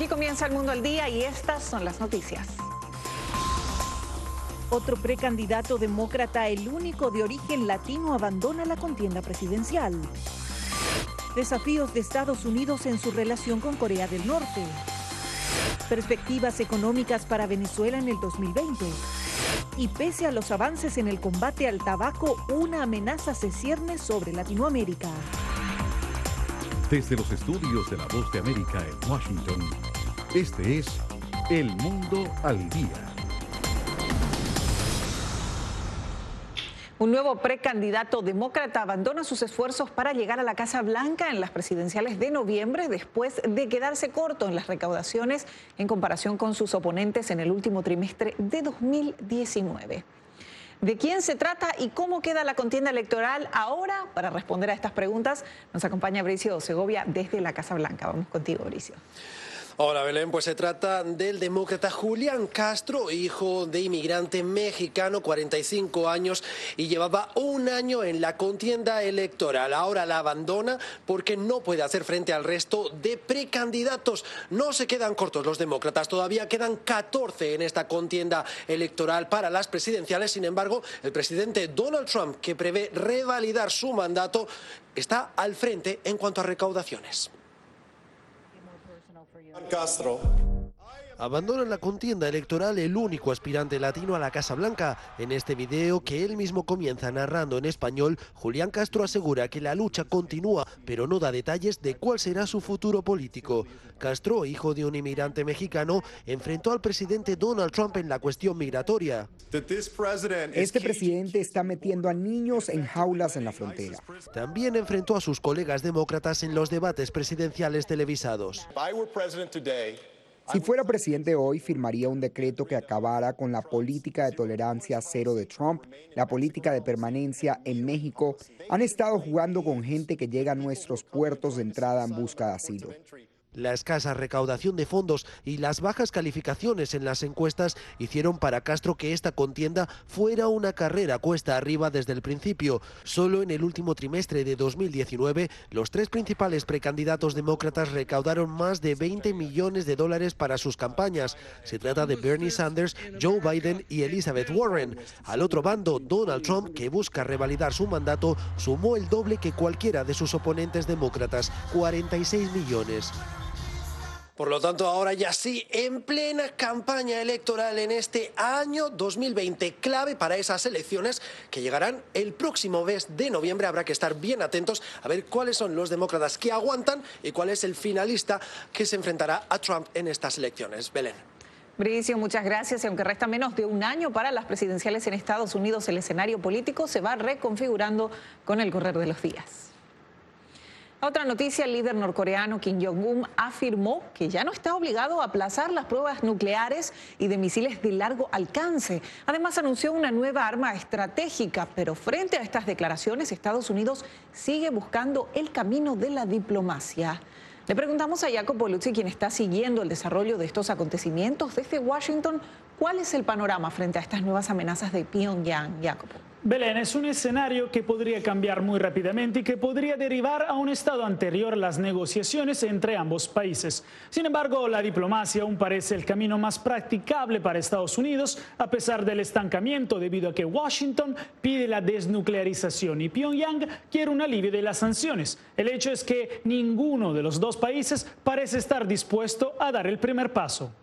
Aquí comienza El Mundo al Día y estas son las noticias. Otro precandidato demócrata, el único de origen latino, abandona la contienda presidencial. Desafíos de Estados Unidos en su relación con Corea del Norte. Perspectivas económicas para Venezuela en el 2020. Y pese a los avances en el combate al tabaco, una amenaza se cierne sobre Latinoamérica. Desde los estudios de La Voz de América en Washington, este es El Mundo al Día. Un nuevo precandidato demócrata abandona sus esfuerzos para llegar a la Casa Blanca en las presidenciales de noviembre después de quedarse corto en las recaudaciones en comparación con sus oponentes en el último trimestre de 2019. ¿De quién se trata y cómo queda la contienda electoral ahora? Para responder a estas preguntas nos acompaña Bricio Segovia desde la Casa Blanca. Vamos contigo, Bricio. Hola Belén, pues se trata del demócrata Julián Castro, hijo de inmigrante mexicano, 45 años, y llevaba un año en la contienda electoral. Ahora la abandona porque no puede hacer frente al resto de precandidatos. No se quedan cortos los demócratas, todavía quedan 14 en esta contienda electoral para las presidenciales. Sin embargo, el presidente Donald Trump, que prevé revalidar su mandato, está al frente en cuanto a recaudaciones. Castro. Abandona la contienda electoral el único aspirante latino a la Casa Blanca. En este video que él mismo comienza narrando en español, Julián Castro asegura que la lucha continúa, pero no da detalles de cuál será su futuro político. Castro, hijo de un inmigrante mexicano, enfrentó al presidente Donald Trump en la cuestión migratoria. Este presidente está metiendo a niños en jaulas en la frontera. También enfrentó a sus colegas demócratas en los debates presidenciales televisados. Si fuera presidente hoy, firmaría un decreto que acabara con la política de tolerancia cero de Trump, la política de permanencia en México. Han estado jugando con gente que llega a nuestros puertos de entrada en busca de asilo. La escasa recaudación de fondos y las bajas calificaciones en las encuestas hicieron para Castro que esta contienda fuera una carrera cuesta arriba desde el principio. Solo en el último trimestre de 2019, los tres principales precandidatos demócratas recaudaron más de $20 millones para sus campañas. Se trata de Bernie Sanders, Joe Biden y Elizabeth Warren. Al otro bando, Donald Trump, que busca revalidar su mandato, sumó el doble que cualquiera de sus oponentes demócratas, 46 millones. Por lo tanto, ahora ya sí, en plena campaña electoral en este año 2020, clave para esas elecciones que llegarán el próximo mes de noviembre. Habrá que estar bien atentos a ver cuáles son los demócratas que aguantan y cuál es el finalista que se enfrentará a Trump en estas elecciones. Belén. Bricio, muchas gracias. Y aunque resta menos de un año para las presidenciales en Estados Unidos, el escenario político se va reconfigurando con el correr de los días. Otra noticia, el líder norcoreano Kim Jong-un afirmó que ya no está obligado a aplazar las pruebas nucleares y de misiles de largo alcance. Además, anunció una nueva arma estratégica, pero frente a estas declaraciones, Estados Unidos sigue buscando el camino de la diplomacia. Le preguntamos a Jacopo Luzzi, quien está siguiendo el desarrollo de estos acontecimientos desde Washington, ¿cuál es el panorama frente a estas nuevas amenazas de Pyongyang? Jacopo. Belén, es un escenario que podría cambiar muy rápidamente y que podría derivar a un estado anterior a las negociaciones entre ambos países. Sin embargo, la diplomacia aún parece el camino más practicable para Estados Unidos, a pesar del estancamiento debido a que Washington pide la desnuclearización y Pyongyang quiere un alivio de las sanciones. El hecho es que ninguno de los dos países parece estar dispuesto a dar el primer paso.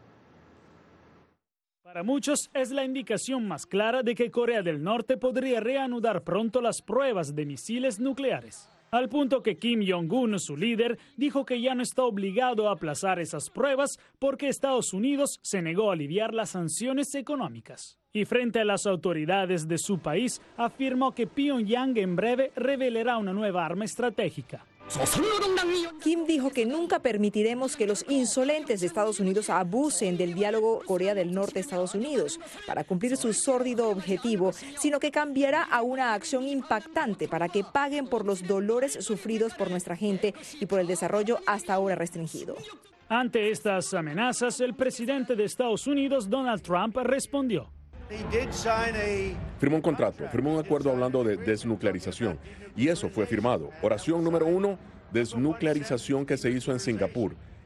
Para muchos es la indicación más clara de que Corea del Norte podría reanudar pronto las pruebas de misiles nucleares. Al punto que Kim Jong-un, su líder, dijo que ya no está obligado a aplazar esas pruebas porque Estados Unidos se negó a aliviar las sanciones económicas. Y frente a las autoridades de su país, afirmó que Pyongyang en breve revelará una nueva arma estratégica. Kim dijo que nunca permitiremos que los insolentes de Estados Unidos abusen del diálogo Corea del Norte-Estados Unidos para cumplir su sórdido objetivo, sino que cambiará a una acción impactante para que paguen por los dolores sufridos por nuestra gente y por el desarrollo hasta ahora restringido. Ante estas amenazas, el presidente de Estados Unidos, Donald Trump, respondió. Firmó un contrato, firmó un acuerdo hablando de desnuclearización y eso fue firmado. Oración número 1, desnuclearización que se hizo en Singapur.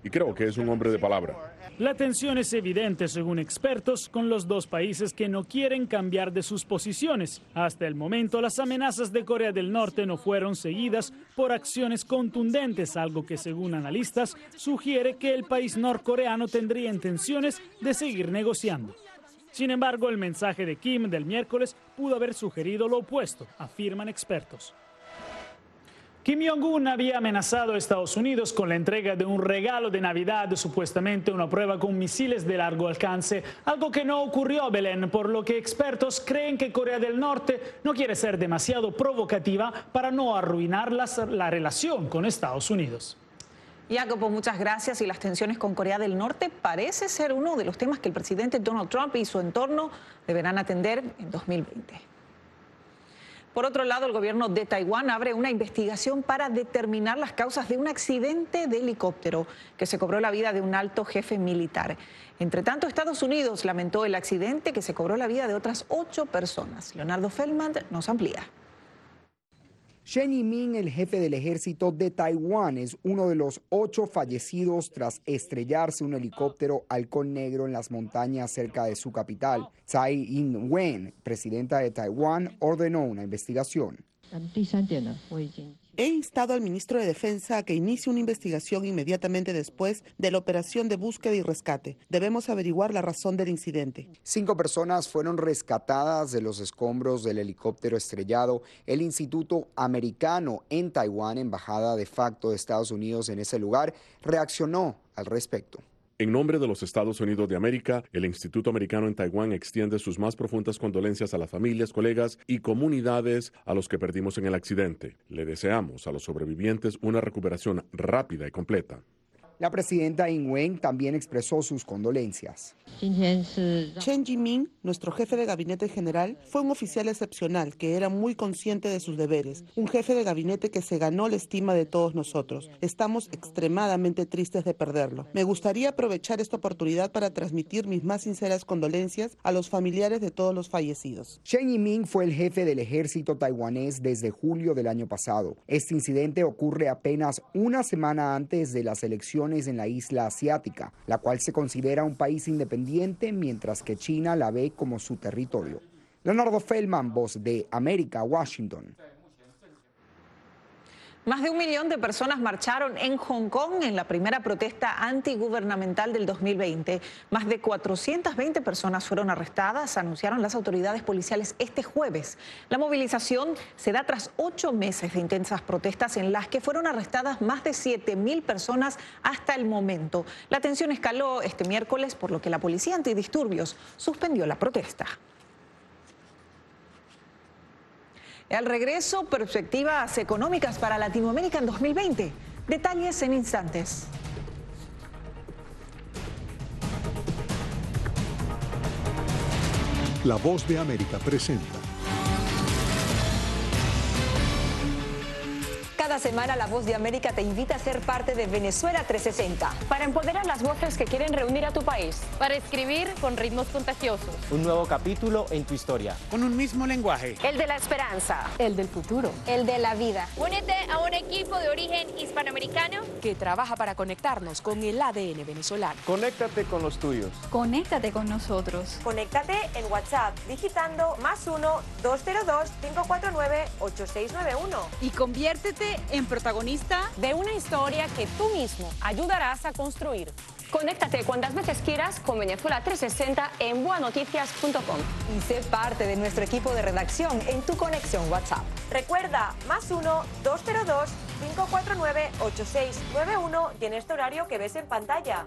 y creo que es un hombre de palabra. La tensión es evidente, según expertos, con los dos países que no quieren cambiar de sus posiciones. Hasta el momento, las amenazas de Corea del Norte no fueron seguidas por acciones contundentes, algo que, según analistas, sugiere que el país norcoreano tendría intenciones de seguir negociando. Sin embargo, el mensaje de Kim del miércoles pudo haber sugerido lo opuesto, afirman expertos. Kim Jong-un había amenazado a Estados Unidos con la entrega de un regalo de Navidad, supuestamente una prueba con misiles de largo alcance, algo que no ocurrió, Belén, por lo que expertos creen que Corea del Norte no quiere ser demasiado provocativa para no arruinar la relación con Estados Unidos. Jacopo, muchas gracias. Y las tensiones con Corea del Norte parece ser uno de los temas que el presidente Donald Trump y su entorno deberán atender en 2020. Por otro lado, el gobierno de Taiwán abre una investigación para determinar las causas de un accidente de helicóptero que se cobró la vida de un alto jefe militar. Entre tanto, Estados Unidos lamentó el accidente que se cobró la vida de otras 8 personas. Leonardo Feldman nos amplía. Chen Yi-min, el jefe del ejército de Taiwán, es uno de los 8 fallecidos tras estrellarse un helicóptero halcón negro en las montañas cerca de su capital. Tsai Ing-wen, presidenta de Taiwán, ordenó una investigación. He instado al ministro de Defensa a que inicie una investigación inmediatamente después de la operación de búsqueda y rescate. Debemos averiguar la razón del incidente. 5 personas fueron rescatadas de los escombros del helicóptero estrellado. El Instituto Americano en Taiwán, embajada de facto de Estados Unidos en ese lugar, reaccionó al respecto. En nombre de los Estados Unidos de América, el Instituto Americano en Taiwán extiende sus más profundas condolencias a las familias, colegas y comunidades a los que perdimos en el accidente. Le deseamos a los sobrevivientes una recuperación rápida y completa. La presidenta Ing-wen también expresó sus condolencias. Chen Yi-min, nuestro jefe de gabinete general, fue un oficial excepcional que era muy consciente de sus deberes, un jefe de gabinete que se ganó la estima de todos nosotros. Estamos extremadamente tristes de perderlo. Me gustaría aprovechar esta oportunidad para transmitir mis más sinceras condolencias a los familiares de todos los fallecidos. Chen Yi-min fue el jefe del ejército taiwanés desde julio del año pasado. Este incidente ocurre apenas una semana antes de las elecciones en la isla asiática, la cual se considera un país independiente, mientras que China la ve como su territorio. Leonardo Feldman, Voz de América, Washington. Más de 1 millón de personas marcharon en Hong Kong en la primera protesta antigubernamental del 2020. Más de 420 personas fueron arrestadas, anunciaron las autoridades policiales este jueves. La movilización se da tras 8 meses de intensas protestas en las que fueron arrestadas más de 7.000 personas hasta el momento. La tensión escaló este miércoles, por lo que la policía antidisturbios suspendió la protesta. Al regreso, perspectivas económicas para Latinoamérica en 2020. Detalles en instantes. La Voz de América presenta. Cada semana La Voz de América te invita a ser parte de Venezuela 360. Para empoderar las voces que quieren reunir a tu país. Para escribir con ritmos contagiosos. Un nuevo capítulo en tu historia. Con un mismo lenguaje. El de la esperanza. El del futuro. El de la vida. Únete a un equipo de origen hispanoamericano que trabaja para conectarnos con el ADN venezolano. Conéctate con los tuyos. Conéctate con nosotros. Conéctate en WhatsApp digitando +1-202-549-8691. Y conviértete en protagonista de una historia que tú mismo ayudarás a construir. Conéctate cuantas veces quieras con Venezuela 360 en boanoticias.com. Y sé parte de nuestro equipo de redacción en tu conexión WhatsApp. Recuerda, +1-202-549-8691 y en este horario que ves en pantalla.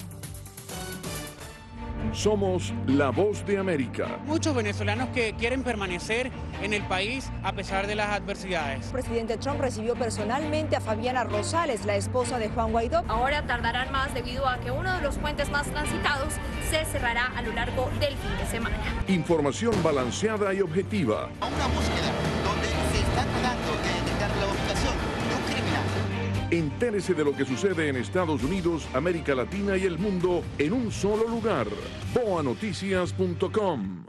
Somos la Voz de América. Muchos venezolanos que quieren permanecer en el país a pesar de las adversidades. El presidente Trump recibió personalmente a Fabiana Rosales, la esposa de Juan Guaidó. Ahora tardarán más debido a que uno de los puentes más transitados se cerrará a lo largo del fin de semana. Información balanceada y objetiva. Una búsqueda donde se está tratando de detectar la ubicación de un criminal. Entérese de lo que sucede en Estados Unidos, América Latina y el mundo en un solo lugar. boanoticias.com.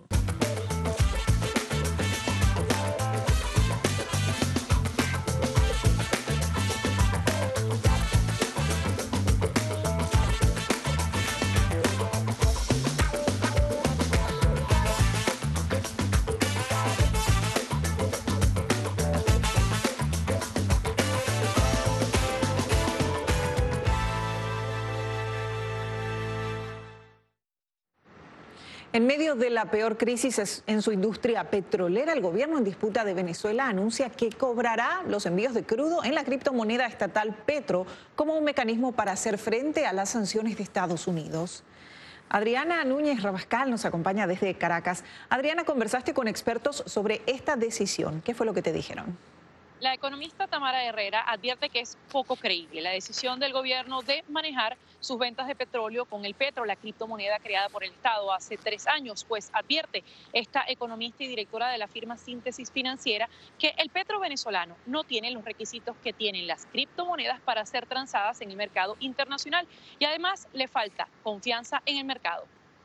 En medio de la peor crisis en su industria petrolera, el gobierno en disputa de Venezuela anuncia que cobrará los envíos de crudo en la criptomoneda estatal Petro como un mecanismo para hacer frente a las sanciones de Estados Unidos. Adriana Núñez Rabascal nos acompaña desde Caracas. Adriana, conversaste con expertos sobre esta decisión. ¿Qué fue lo que te dijeron? La economista Tamara Herrera advierte que es poco creíble la decisión del gobierno de manejar sus ventas de petróleo con el Petro, la criptomoneda creada por el Estado hace 3 años, pues advierte esta economista y directora de la firma Síntesis Financiera que el Petro venezolano no tiene los requisitos que tienen las criptomonedas para ser transadas en el mercado internacional y además le falta confianza en el mercado.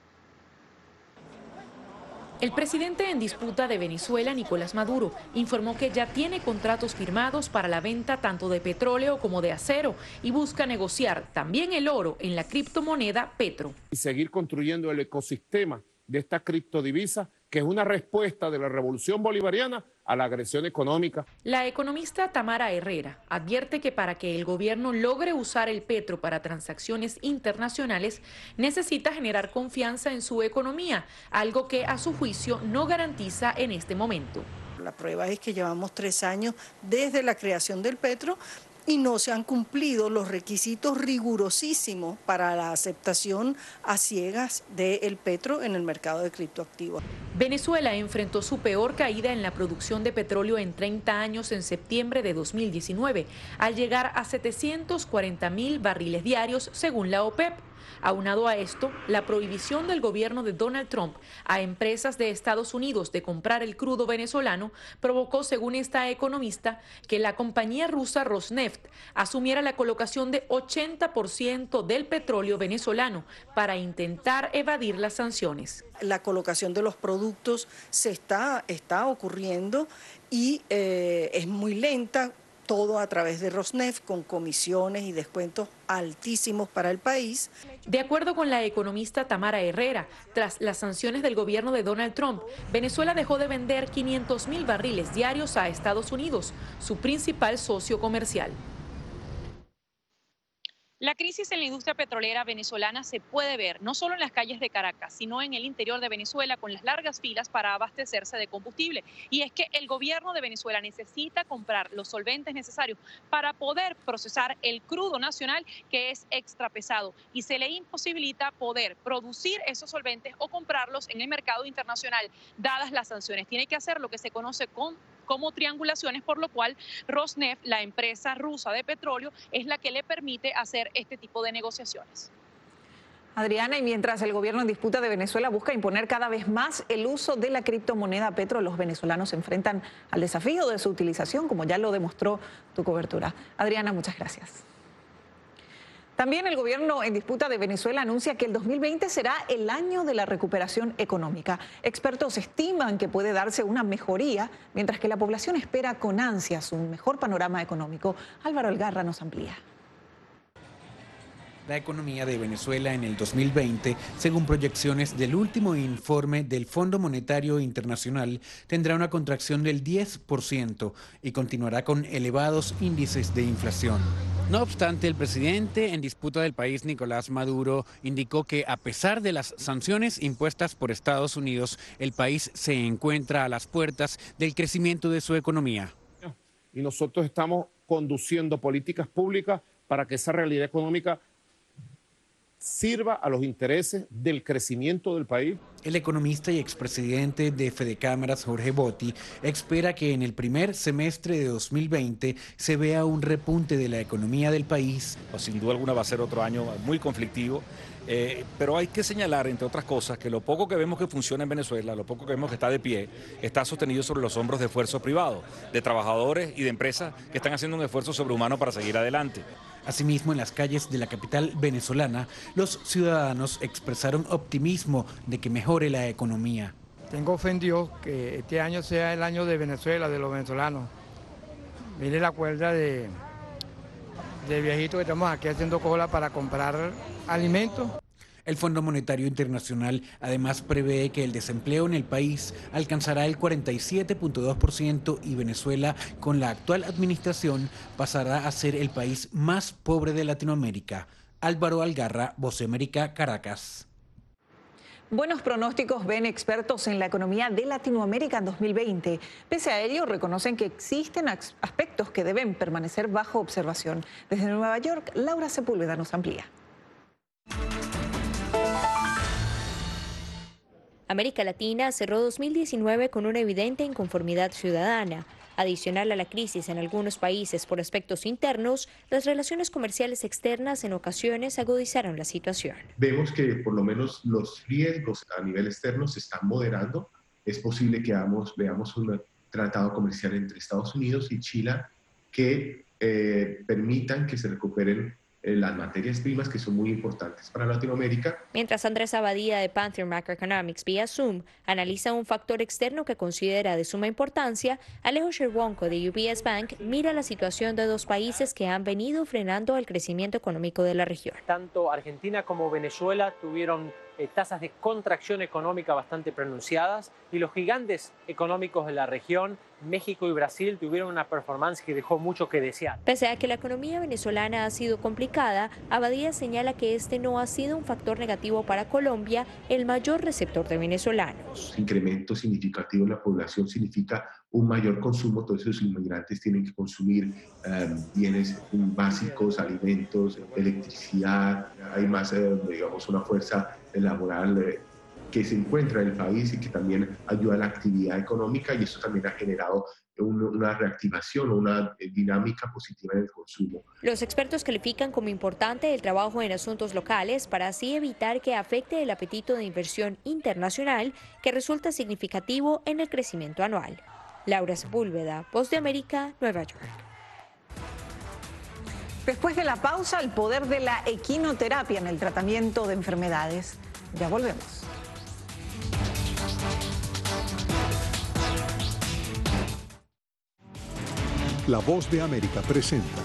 El presidente en disputa de Venezuela, Nicolás Maduro, informó que ya tiene contratos firmados para la venta tanto de petróleo como de acero y busca negociar también el oro en la criptomoneda Petro. Y seguir construyendo el ecosistema de esta criptodivisa, que es una respuesta de la revolución bolivariana a la agresión económica. La economista Tamara Herrera advierte que para que el gobierno logre usar el Petro para transacciones internacionales, necesita generar confianza en su economía, algo que a su juicio no garantiza en este momento. La prueba es que llevamos 3 años desde la creación del Petro y no se han cumplido los requisitos rigurosísimos para la aceptación a ciegas del Petro en el mercado de criptoactivos. Venezuela enfrentó su peor caída en la producción de petróleo en 30 años en septiembre de 2019, al llegar a 740.000 barriles diarios según la OPEP. Aunado a esto, la prohibición del gobierno de Donald Trump a empresas de Estados Unidos de comprar el crudo venezolano provocó, según esta economista, que la compañía rusa Rosneft asumiera la colocación de 80% del petróleo venezolano para intentar evadir las sanciones. La colocación de los productos se está ocurriendo y es muy lenta. Todo a través de Rosneft, con comisiones y descuentos altísimos para el país. De acuerdo con la economista Tamara Herrera, tras las sanciones del gobierno de Donald Trump, Venezuela dejó de vender 500.000 barriles diarios a Estados Unidos, su principal socio comercial. La crisis en la industria petrolera venezolana se puede ver no solo en las calles de Caracas, sino en el interior de Venezuela con las largas filas para abastecerse de combustible. Y es que el gobierno de Venezuela necesita comprar los solventes necesarios para poder procesar el crudo nacional, que es extra pesado, y se le imposibilita poder producir esos solventes o comprarlos en el mercado internacional, dadas las sanciones. Tiene que hacer lo que se conoce como triangulaciones, por lo cual Rosneft, la empresa rusa de petróleo, es la que le permite hacer este tipo de negociaciones. Adriana, y mientras el gobierno en disputa de Venezuela busca imponer cada vez más el uso de la criptomoneda Petro, los venezolanos se enfrentan al desafío de su utilización, como ya lo demostró tu cobertura. Adriana, muchas gracias. También el gobierno en disputa de Venezuela anuncia que el 2020 será el año de la recuperación económica. Expertos estiman que puede darse una mejoría, mientras que la población espera con ansias un mejor panorama económico. Álvaro Algarra nos amplía. La economía de Venezuela en el 2020, según proyecciones del último informe del Fondo Monetario Internacional, tendrá una contracción del 10% y continuará con elevados índices de inflación. No obstante, el presidente en disputa del país, Nicolás Maduro, indicó que a pesar de las sanciones impuestas por Estados Unidos, el país se encuentra a las puertas del crecimiento de su economía. Y nosotros estamos conduciendo políticas públicas para que esa realidad económica sirva a los intereses del crecimiento del país. El economista y expresidente de Fedecámaras, Jorge Botti, espera que en el primer semestre de 2020 se vea un repunte de la economía del país. Sin duda alguna va a ser otro año muy conflictivo, pero hay que señalar, entre otras cosas, que lo poco que vemos que funciona en Venezuela, lo poco que vemos que está de pie, está sostenido sobre los hombros de esfuerzos privados, de trabajadores y de empresas que están haciendo un esfuerzo sobrehumano para seguir adelante. Asimismo, en las calles de la capital venezolana, los ciudadanos expresaron optimismo de que mejore la economía. Tengo fe en Dios que este año sea el año de Venezuela, de los venezolanos. Mire la cuerda de viejitos que estamos aquí haciendo cola para comprar alimentos. El Fondo Monetario Internacional además prevé que el desempleo en el país alcanzará el 47.2% y Venezuela, con la actual administración, pasará a ser el país más pobre de Latinoamérica. Álvaro Algarra, Voz de América, Caracas. Buenos pronósticos ven expertos en la economía de Latinoamérica en 2020. Pese a ello, reconocen que existen aspectos que deben permanecer bajo observación. Desde Nueva York, Laura Sepúlveda nos amplía. América Latina cerró 2019 con una evidente inconformidad ciudadana. Adicional a la crisis en algunos países por aspectos internos, las relaciones comerciales externas en ocasiones agudizaron la situación. Vemos que por lo menos los riesgos a nivel externo se están moderando. Es posible que veamos un tratado comercial entre Estados Unidos y Chile que permitan que se recuperen las materias primas que son muy importantes para Latinoamérica. Mientras Andrés Abadía de Panther Macroeconomics vía Zoom analiza un factor externo que considera de suma importancia, Alejo Sherwonko de UBS Bank mira la situación de dos países que han venido frenando el crecimiento económico de la región. Tanto Argentina como Venezuela tuvieron tasas de contracción económica bastante pronunciadas y los gigantes económicos de la región, México y Brasil, tuvieron una performance que dejó mucho que desear. Pese a que la economía venezolana ha sido complicada, Abadía señala que este no ha sido un factor negativo para Colombia, el mayor receptor de venezolanos. Incremento significativo en la población significa un mayor consumo. Todos esos inmigrantes tienen que consumir bienes básicos, alimentos, electricidad. Hay más, digamos, una fuerza laboral que se encuentra en el país y que también ayuda a la actividad económica, y eso también ha generado una reactivación o una dinámica positiva en el consumo. Los expertos califican como importante el trabajo en asuntos locales para así evitar que afecte el apetito de inversión internacional que resulta significativo en el crecimiento anual. Laura Sepúlveda, Voz de América, Nueva York. Después de la pausa, el poder de la equinoterapia en el tratamiento de enfermedades. Ya volvemos. La Voz de América presenta.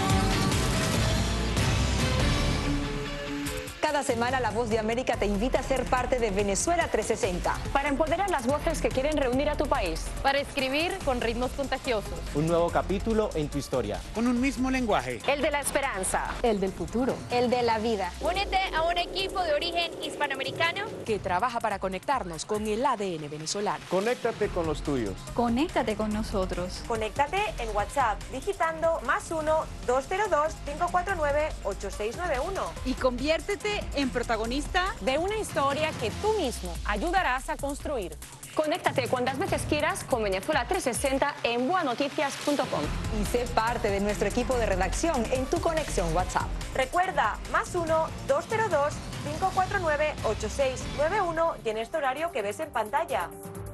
Cada semana La Voz de América te invita a ser parte de Venezuela 360. Para empoderar las voces que quieren reunir a tu país. Para escribir con ritmos contagiosos. Un nuevo capítulo en tu historia. Con un mismo lenguaje. El de la esperanza. El del futuro. El de la vida. Únete a un equipo de origen hispanoamericano que trabaja para conectarnos con el ADN venezolano. Conéctate con los tuyos. Conéctate con nosotros. Conéctate en WhatsApp digitando +1-202-549-8691. Y conviértete en protagonista de una historia que tú mismo ayudarás a construir. Conéctate cuantas veces quieras con Venezuela 360 en boanoticias.com. Y sé parte de nuestro equipo de redacción en tu conexión WhatsApp. Recuerda, +1-202-549-8691 y en este horario que ves en pantalla.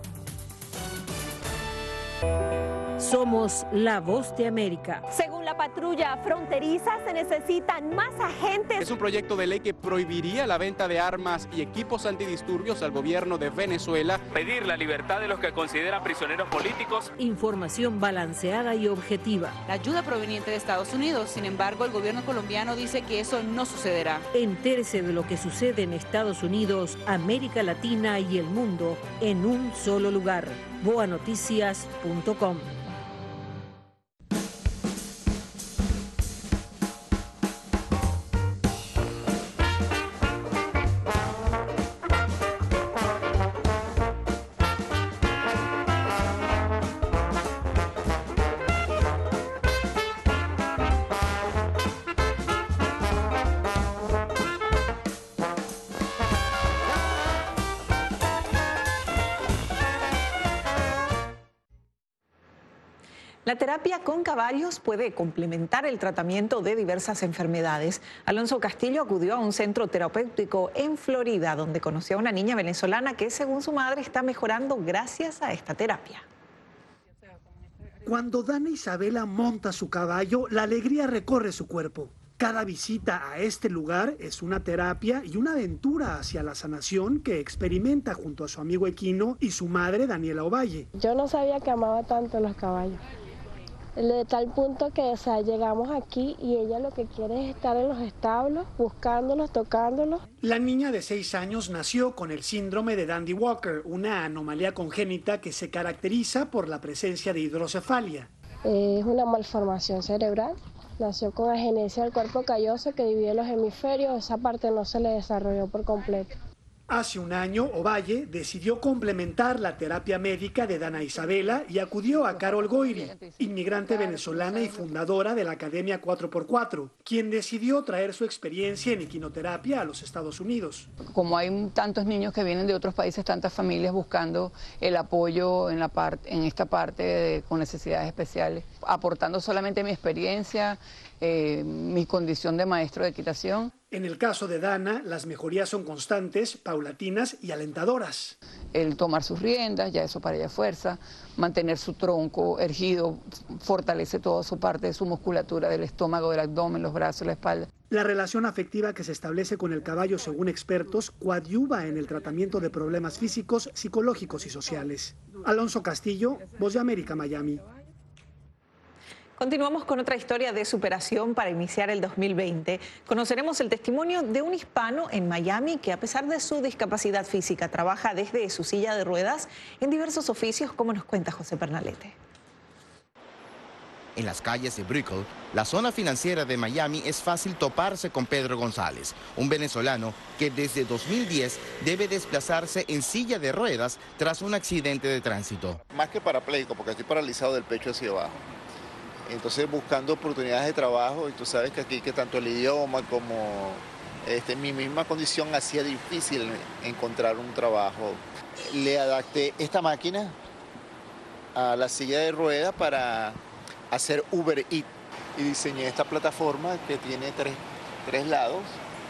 Somos la Voz de América. Según la patrulla fronteriza, se necesitan más agentes. Es un proyecto de ley que prohibiría la venta de armas y equipos antidisturbios al gobierno de Venezuela. Pedir la libertad de los que consideran prisioneros políticos. Información balanceada y objetiva. La ayuda proveniente de Estados Unidos. Sin embargo, el gobierno colombiano dice que eso no sucederá. Entérese de lo que sucede en Estados Unidos, América Latina y el mundo en un solo lugar. boanoticias.com. La terapia con caballos puede complementar el tratamiento de diversas enfermedades. Alonso Castillo acudió a un centro terapéutico en Florida, donde conoció a una niña venezolana que, según su madre, está mejorando gracias a esta terapia. Cuando Dana Isabela monta su caballo, la alegría recorre su cuerpo. Cada visita a este lugar es una terapia y una aventura hacia la sanación que experimenta junto a su amigo equino y su madre, Daniela Ovalle. Yo no sabía que amaba tanto los caballos. De tal punto que, llegamos aquí y ella lo que quiere es estar en los establos, buscándolos, tocándolos. La niña de 6 años nació con el síndrome de Dandy Walker, una anomalía congénita que se caracteriza por la presencia de hidrocefalia. Es una malformación cerebral. Nació con agenesia del cuerpo calloso que divide los hemisferios. Esa parte no se le desarrolló por completo. Hace un año, Ovalle decidió complementar la terapia médica de Dana Isabela y acudió a Carol Goyri, inmigrante venezolana y fundadora de la Academia 4x4, quien decidió traer su experiencia en equinoterapia a los Estados Unidos. Como hay tantos niños que vienen de otros países, tantas familias buscando el apoyo en esta parte con necesidades especiales, aportando solamente mi experiencia, mi condición de maestro de equitación. En el caso de Dana, las mejorías son constantes, paulatinas y alentadoras. El tomar sus riendas, ya eso para ella fuerza, mantener su tronco erguido, fortalece toda su parte de su musculatura del estómago, del abdomen, los brazos, la espalda. La relación afectiva que se establece con el caballo, según expertos, coadyuva en el tratamiento de problemas físicos, psicológicos y sociales. Alonso Castillo, Voz de América, Miami. Continuamos con otra historia de superación para iniciar el 2020. Conoceremos el testimonio de un hispano en Miami que, a pesar de su discapacidad física, trabaja desde su silla de ruedas en diversos oficios, como nos cuenta José Pernalete. En las calles de Brickell, la zona financiera de Miami, es fácil toparse con Pedro González, un venezolano que desde 2010 debe desplazarse en silla de ruedas tras un accidente de tránsito. Más que parapléjico, porque estoy paralizado del pecho hacia abajo. Entonces buscando oportunidades de trabajo, y tú sabes que aquí que tanto el idioma como mi misma condición hacía difícil encontrar un trabajo. Le adapté esta máquina a la silla de ruedas para hacer Uber Eats y diseñé esta plataforma que tiene tres lados,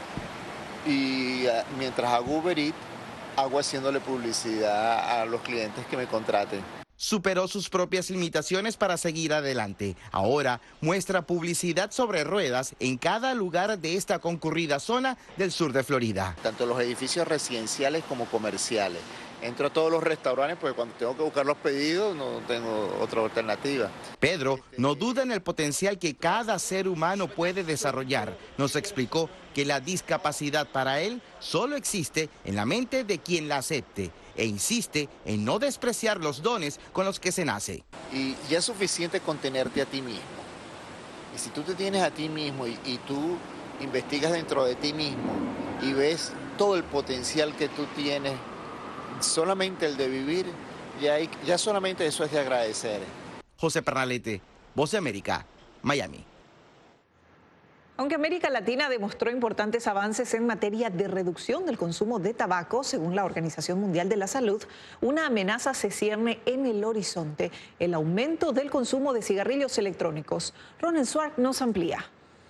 y mientras hago Uber Eats hago haciéndole publicidad a los clientes que me contraten. Superó sus propias limitaciones para seguir adelante. Ahora muestra publicidad sobre ruedas en cada lugar de esta concurrida zona del sur de Florida. Tanto los edificios residenciales como comerciales. Entro a todos los restaurantes porque cuando tengo que buscar los pedidos no tengo otra alternativa. Pedro no duda en el potencial que cada ser humano puede desarrollar. Nos explicó que la discapacidad para él solo existe en la mente de quien la acepte, e insiste en no despreciar los dones con los que se nace. Y ya es suficiente con tenerte a ti mismo. Y si tú te tienes a ti mismo y tú investigas dentro de ti mismo y ves todo el potencial que tú tienes, solamente el de vivir, ya solamente eso es de agradecer. José Pernalete, Voz de América, Miami. Aunque América Latina demostró importantes avances en materia de reducción del consumo de tabaco, según la Organización Mundial de la Salud, una amenaza se cierne en el horizonte: el aumento del consumo de cigarrillos electrónicos. Ronen Swartz nos amplía.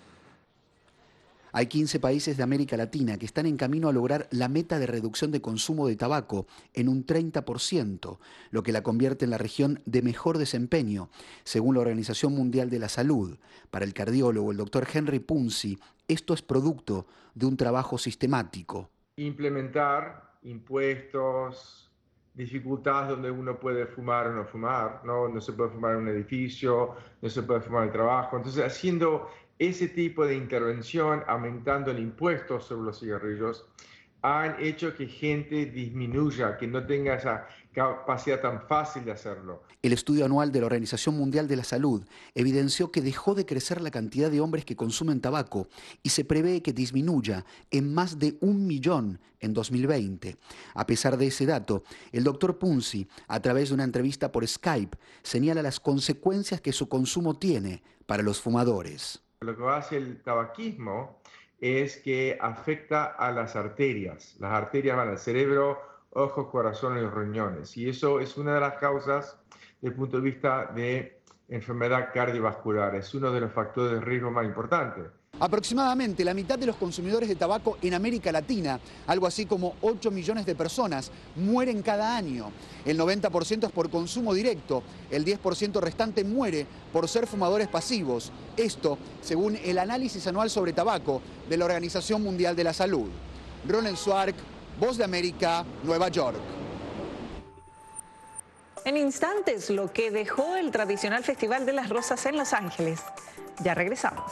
Hay 15 países de América Latina que están en camino a lograr la meta de reducción de consumo de tabaco en un 30%, lo que la convierte en la región de mejor desempeño, según la Organización Mundial de la Salud. Para el cardiólogo, el doctor Henry Punzi, esto es producto de un trabajo sistemático. Implementar impuestos, dificultades donde uno puede fumar o no fumar, no se puede fumar en un edificio, no se puede fumar en el trabajo. Entonces, haciendo ese tipo de intervención, aumentando el impuesto sobre los cigarrillos, han hecho que gente disminuya, que no tenga esa capacidad tan fácil de hacerlo. El estudio anual de la Organización Mundial de la Salud evidenció que dejó de crecer la cantidad de hombres que consumen tabaco y se prevé que disminuya en más de 1 millón en 2020. A pesar de ese dato, el doctor Punzi, a través de una entrevista por Skype, señala las consecuencias que su consumo tiene para los fumadores. Lo que hace el tabaquismo es que afecta a las arterias. Las arterias van al cerebro, ojos, corazón y los riñones. Y eso es una de las causas desde el punto de vista de enfermedad cardiovascular. Es uno de los factores de riesgo más importantes. Aproximadamente la mitad de los consumidores de tabaco en América Latina, algo así como 8 millones de personas, mueren cada año. El 90% es por consumo directo, el 10% restante muere por ser fumadores pasivos. Esto, según el análisis anual sobre tabaco de la Organización Mundial de la Salud. Ronen Swartz, Voz de América, Nueva York. En instantes, lo que dejó el tradicional Festival de las Rosas en Los Ángeles. Ya regresamos.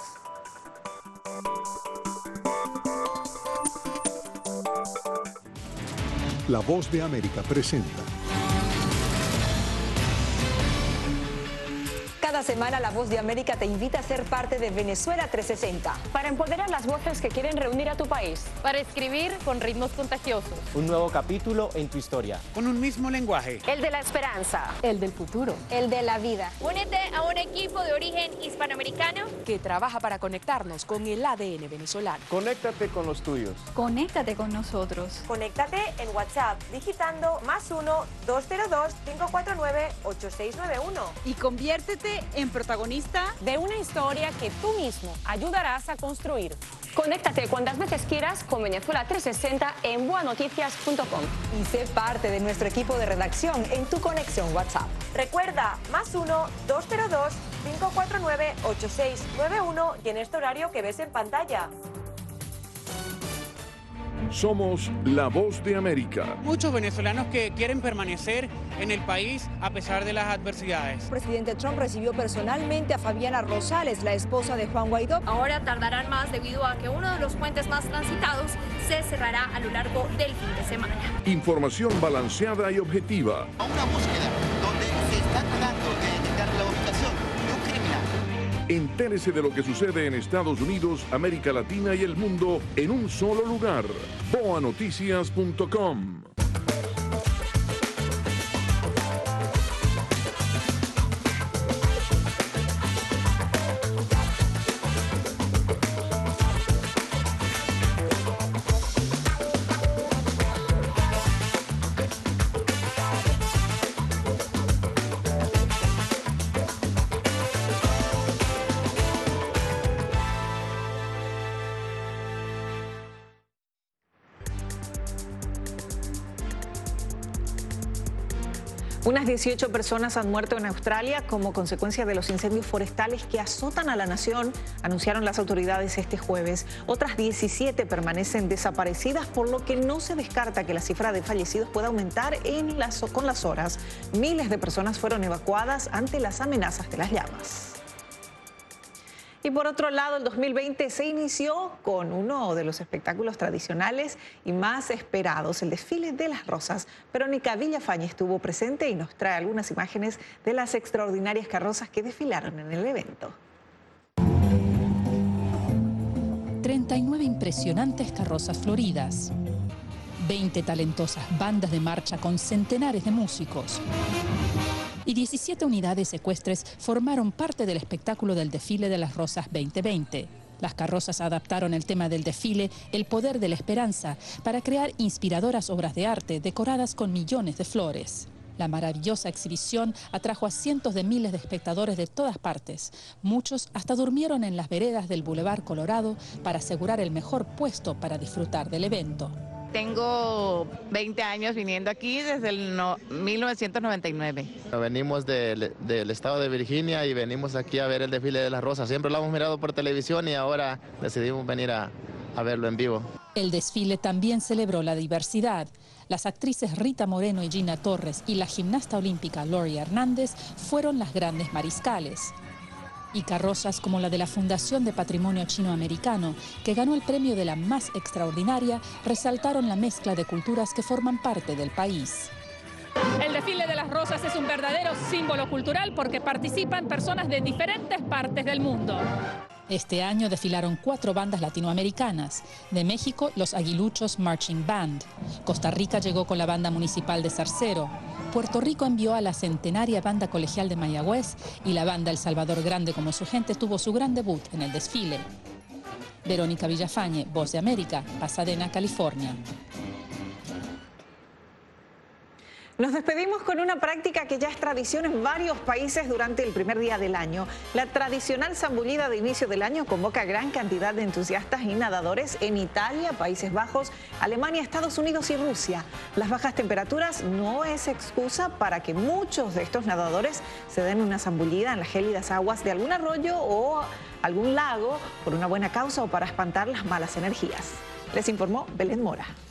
La Voz de América presenta. Cada Cada semana La Voz de América te invita a ser parte de Venezuela 360. Para empoderar las voces que quieren reunir a tu país. Para escribir con ritmos contagiosos. Un nuevo capítulo en tu historia. Con un mismo lenguaje. El de la esperanza. El del futuro. El de la vida. Únete a un equipo de origen hispanoamericano que trabaja para conectarnos con el ADN venezolano. Conéctate con los tuyos. Conéctate con nosotros. Conéctate en WhatsApp digitando +1-202-549-8691. Y conviértete en protagonista de una historia que tú mismo ayudarás a construir. Conéctate cuantas veces quieras con Venezuela 360 en boanoticias.com. Y sé parte de nuestro equipo de redacción en tu conexión WhatsApp. Recuerda, +1-202-549-8691 y en este horario que ves en pantalla. Somos la voz de América. Muchos venezolanos que quieren permanecer en el país a pesar de las adversidades. El presidente Trump recibió personalmente a Fabiana Rosales, la esposa de Juan Guaidó. Ahora tardarán más debido a que uno de los puentes más transitados se cerrará a lo largo del fin de semana. Información balanceada y objetiva. Una búsqueda donde se está tratando de detectar la ubicación de un criminal. Entérese de lo que sucede en Estados Unidos, América Latina y el mundo en un solo lugar. boanoticias.com. Unas 18 personas han muerto en Australia como consecuencia de los incendios forestales que azotan a la nación, anunciaron las autoridades este jueves. Otras 17 permanecen desaparecidas, por lo que no se descarta que la cifra de fallecidos pueda aumentar con las horas. Miles de personas fueron evacuadas ante las amenazas de las llamas. Y por otro lado, el 2020 se inició con uno de los espectáculos tradicionales y más esperados, el desfile de las rosas. Verónica Villafañe estuvo presente y nos trae algunas imágenes de las extraordinarias carrozas que desfilaron en el evento. 39 impresionantes carrozas floridas, 20 talentosas bandas de marcha con centenares de músicos y 17 unidades ecuestres formaron parte del espectáculo del desfile de las rosas 2020. Las carrozas adaptaron el tema del desfile, el poder de la esperanza, para crear inspiradoras obras de arte decoradas con millones de flores. La maravillosa exhibición atrajo a cientos de miles de espectadores de todas partes. Muchos hasta durmieron en las veredas del Boulevard Colorado para asegurar el mejor puesto para disfrutar del evento. Tengo 20 años viniendo aquí desde el 1999. Venimos del estado de Virginia y venimos aquí a ver el desfile de las rosas. Siempre lo hemos mirado por televisión y ahora decidimos venir a verlo en vivo. El desfile también celebró la diversidad. Las actrices Rita Moreno y Gina Torres y la gimnasta olímpica Lori Hernández fueron las grandes mariscales. Y carrozas como la de la Fundación de Patrimonio Chino-Americano, que ganó el premio de la más extraordinaria, resaltaron la mezcla de culturas que forman parte del país. El desfile de las rosas es un verdadero símbolo cultural porque participan personas de diferentes partes del mundo. Este año desfilaron 4 bandas latinoamericanas. De México, los Aguiluchos Marching Band. Costa Rica llegó con la banda municipal de Zarcero. Puerto Rico envió a la centenaria banda colegial de Mayagüez y la banda El Salvador Grande como su gente tuvo su gran debut en el desfile. Verónica Villafañe, Voz de América, Pasadena, California. Nos despedimos con una práctica que ya es tradición en varios países durante el primer día del año. La tradicional zambullida de inicio del año convoca a gran cantidad de entusiastas y nadadores en Italia, Países Bajos, Alemania, Estados Unidos y Rusia. Las bajas temperaturas no es excusa para que muchos de estos nadadores se den una zambullida en las gélidas aguas de algún arroyo o algún lago por una buena causa o para espantar las malas energías. Les informó Belén Mora.